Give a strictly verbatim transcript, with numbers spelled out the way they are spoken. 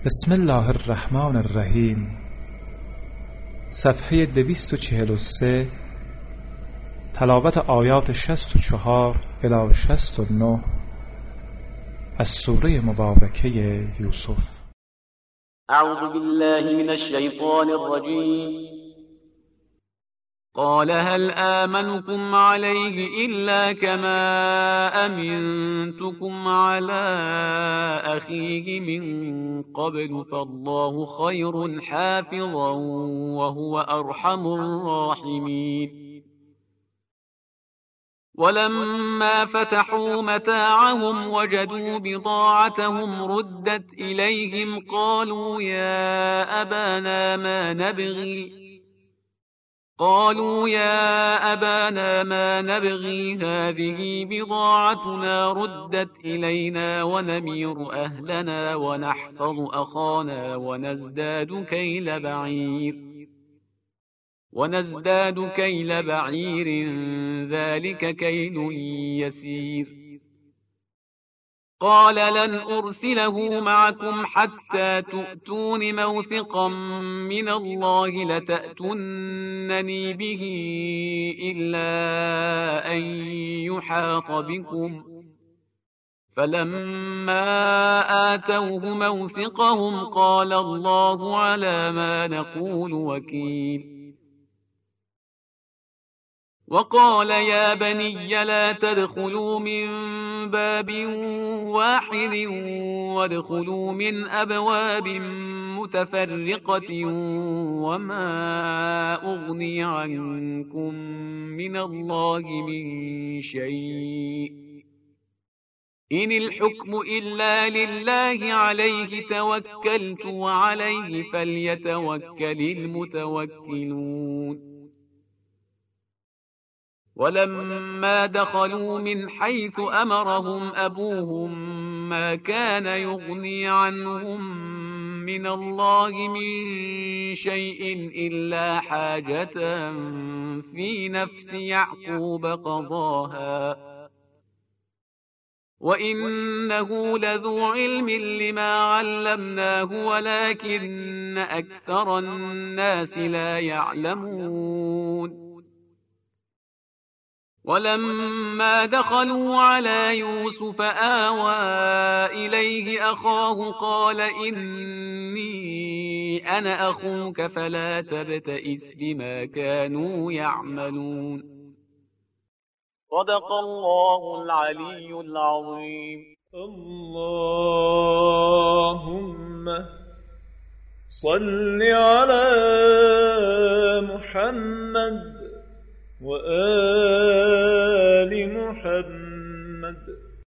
بسم الله الرحمن الرحیم. صفحه دویست و چهل و سه، تلاوت آیات شصت و چهار الی شصت و نه از سوره مبارکه یوسف. اعوذ بالله من الشیطان الرجیم. قال هل آمنكم عليه إلا كما أمنتكم على أخيه من قبل فالله خير حافظا وهو أرحم الراحمين. ولما فتحوا متاعهم وجدوا بضاعتهم ردت إليهم قالوا يا أبانا ما نبغي قالوا يا أبانا ما نبغي هذه بضاعتنا ردت إلينا ونمير أهلنا ونحفظ أخانا ونزداد كيل بعير ونزداد كيل بعير ذلك كيل يسير. قال لن أرسله معكم حتى تؤتون موثقا من الله لتأتونني به إلا أن يحاط بكم. فلما آتوه موثقهم قال الله على ما نقول وكيل. وقال يا بني لا تدخلوا من باب واحد وادخلوا من أبواب متفرقة وما أغني عنكم من الله من شيء إن الحكم إلا لله عليه توكلت وعليه فليتوكل المتوكلون. ولما دخلوا من حيث أمرهم أبوهم ما كان يغني عنهم من الله من شيء إلا حاجة في نفس يعقوب قضاها وإنه لذو علم لما علمناه ولكن أكثر الناس لا يعلمون. ولما دخلوا على يوسف آوى إليه أخاه قال إني أنا أخوك فلا تبتئس بما كانوا يعملون. صدق الله العلي العظيم. اللهم صل على محمد وآل محمد.